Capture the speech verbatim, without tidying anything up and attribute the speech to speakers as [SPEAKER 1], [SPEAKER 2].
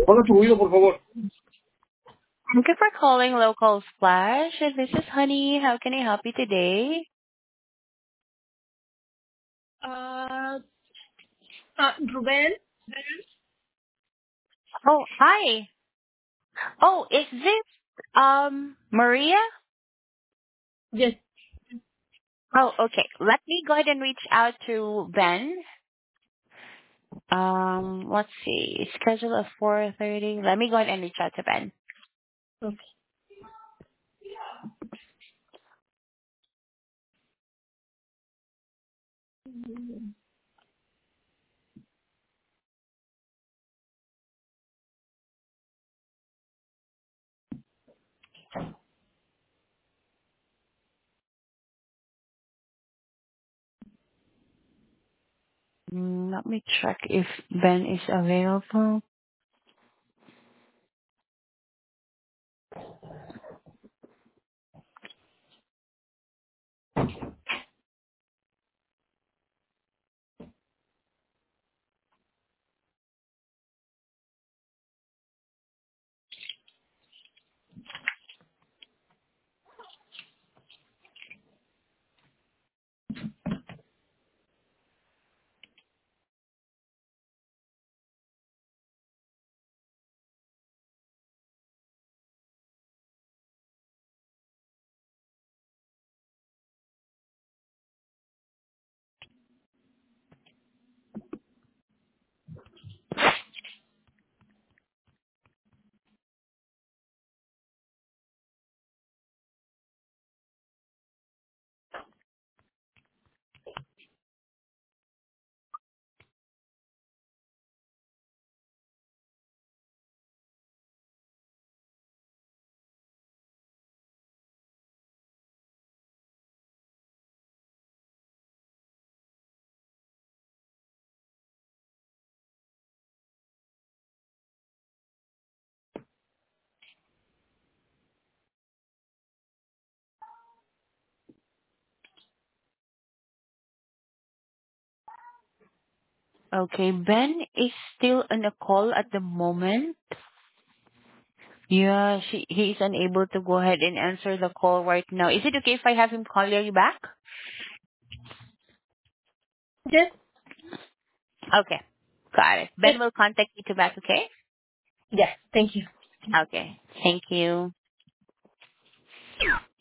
[SPEAKER 1] Ponle tu ruido, por favor.
[SPEAKER 2] Thank you for calling Local Splash. This is Honey. How can I help you today?
[SPEAKER 3] Uh, uh, Ruben?
[SPEAKER 2] Oh, hi. Oh, is this um Maria?
[SPEAKER 3] Yes.
[SPEAKER 2] Oh, okay. Let me go ahead and reach out to Ben. Um, let's see. Schedule of four thirty. Let me go ahead and reach out to Ben.
[SPEAKER 3] Okay.
[SPEAKER 2] Mm, let me check if Ben is available. Okay, Ben is still on a call at the moment. Yeah, she he is unable to go ahead and answer the call right now. Is it okay if I have him call you back?
[SPEAKER 3] Yes.
[SPEAKER 2] Okay, got it.
[SPEAKER 3] Yes.
[SPEAKER 2] Ben will contact you to back. Okay.
[SPEAKER 3] Yes. Thank you.
[SPEAKER 2] Okay. Thank you.